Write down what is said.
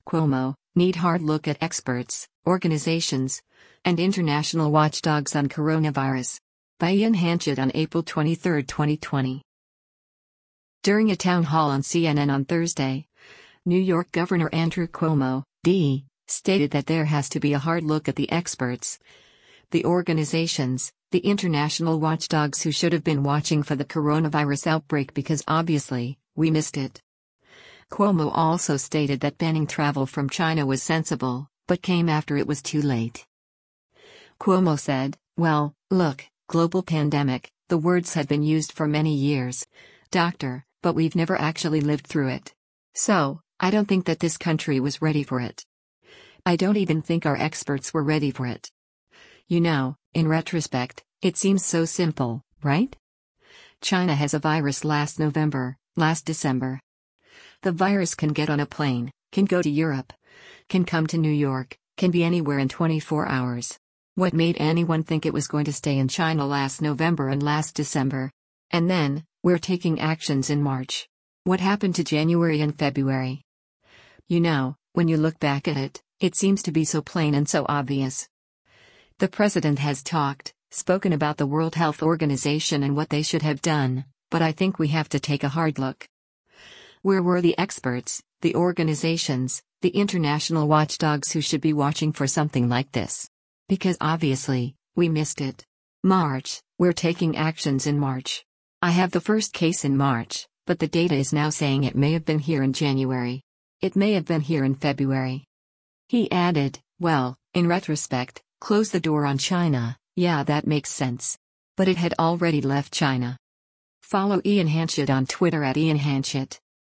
Cuomo, need hard look at experts, organizations, and international watchdogs on coronavirus. By Ian Hanchett on April 23, 2020. During a town hall on CNN on Thursday, New York Governor Andrew Cuomo, D., stated that there has to be a hard look at the experts, the organizations, the international watchdogs who should have been watching for the coronavirus outbreak because obviously, we missed it. Cuomo also stated that banning travel from China was sensible, but came after it was too late. Cuomo said, "Well, look, global pandemic, the words had been used for many years, doctor, but we've never actually lived through it. So, I don't think that this country was ready for it. I don't even think our experts were ready for it. You know, in retrospect, it seems so simple, right? China has a virus last December. The virus can get on a plane, can go to Europe, can come to New York, can be anywhere in 24 hours. What made anyone think it was going to stay in China last November and last December? And then, we're taking actions in March. What happened to January and February? You know, when you look back at it, it seems to be so plain and so obvious. The president has spoken about the World Health Organization and what they should have done, but I think we have to take a hard look. Where were the experts, the organizations, the international watchdogs who should be watching for something like this? Because obviously, we missed it. March, we're taking actions in March. I have the first case in March, but the data is now saying it may have been here in January. It may have been here in February." He added, "Well, in retrospect, close the door on China, yeah, that makes sense. But it had already left China." Follow Ian Hanchett on Twitter at Ian Hanchett.